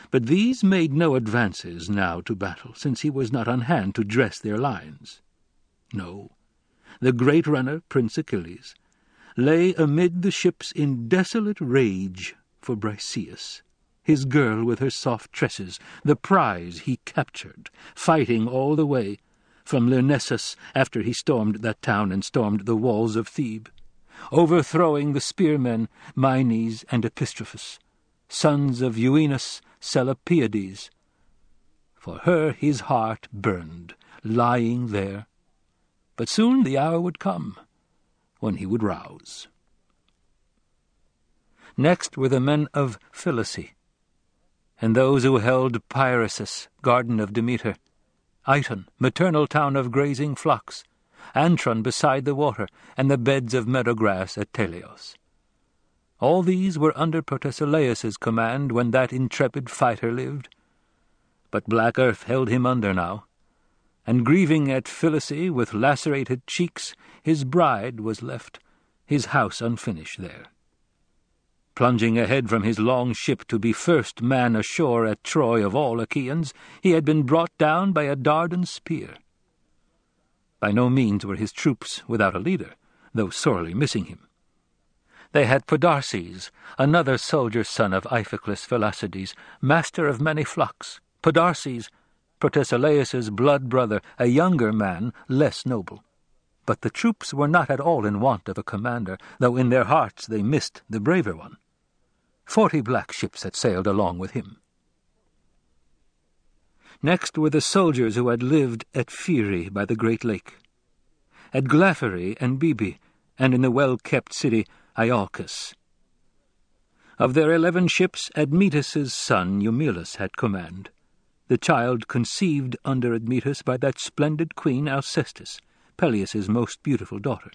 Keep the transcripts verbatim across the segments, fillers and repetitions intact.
But these made no advances now to battle, since he was not on hand to dress their lines. No, the great runner, Prince Achilles, lay amid the ships in desolate rage for Briseis, his girl with her soft tresses, the prize he captured, fighting all the way from Lyrnessus after he stormed that town and stormed the walls of Thebe, overthrowing the spearmen Mynes and Epistrophus, sons of Euenus Selapiades. For her his heart burned, lying there. But soon the hour would come when he would rouse. Next were the men of Philice, and those who held Pyrasus, garden of Demeter, Iton, maternal town of grazing flocks, Antron beside the water, and the beds of meadow grass at Teleos. All these were under Protesilaus's command when that intrepid fighter lived. But black earth held him under now, and grieving at Philice with lacerated cheeks, his bride was left, his house unfinished there. Plunging ahead from his long ship to be first man ashore at Troy of all Achaeans, he had been brought down by a Dardan spear. By no means were his troops without a leader, though sorely missing him. They had Podarces, another soldier son of Iphiclus Phylacides, master of many flocks. Podarces, Protesilaus's blood brother, a younger man, less noble. But the troops were not at all in want of a commander, though in their hearts they missed the braver one. Forty black ships had sailed along with him. Next were the soldiers who had lived at Phyrae by the great lake, at Glaphyrae and Bebe, and in the well-kept city Iolcus. Of their eleven ships, Admetus's son Eumelus had command, the child conceived under Admetus by that splendid queen Alcestis, Peleus's most beautiful daughter.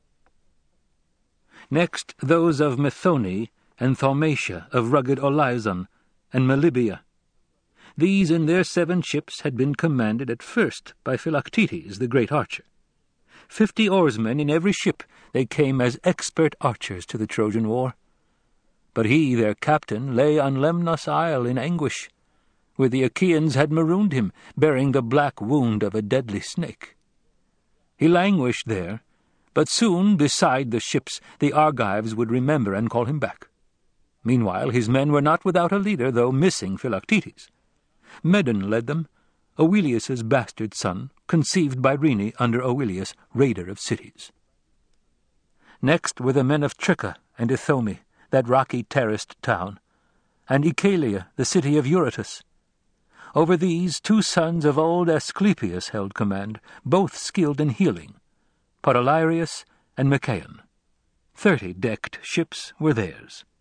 Next those of Methone and Thaumacia, of rugged Olizon, and Melibea. These in their seven ships had been commanded at first by Philoctetes, the great archer. Fifty oarsmen in every ship, they came as expert archers to the Trojan war. But he, their captain, lay on Lemnos Isle in anguish, where the Achaeans had marooned him, bearing the black wound of a deadly snake. He languished there, but soon, beside the ships, the Argives would remember and call him back. Meanwhile his men were not without a leader, though missing Philoctetes. Medon led them, Oileus's bastard son, conceived by Rhene under Oileus, raider of cities. Next were the men of Tricca and Ithome, that rocky terraced town, and Oechalia, the city of Eurytus. Over these two sons of old Asclepius held command, both skilled in healing, Podalirius and Machaon. Thirty decked ships were theirs.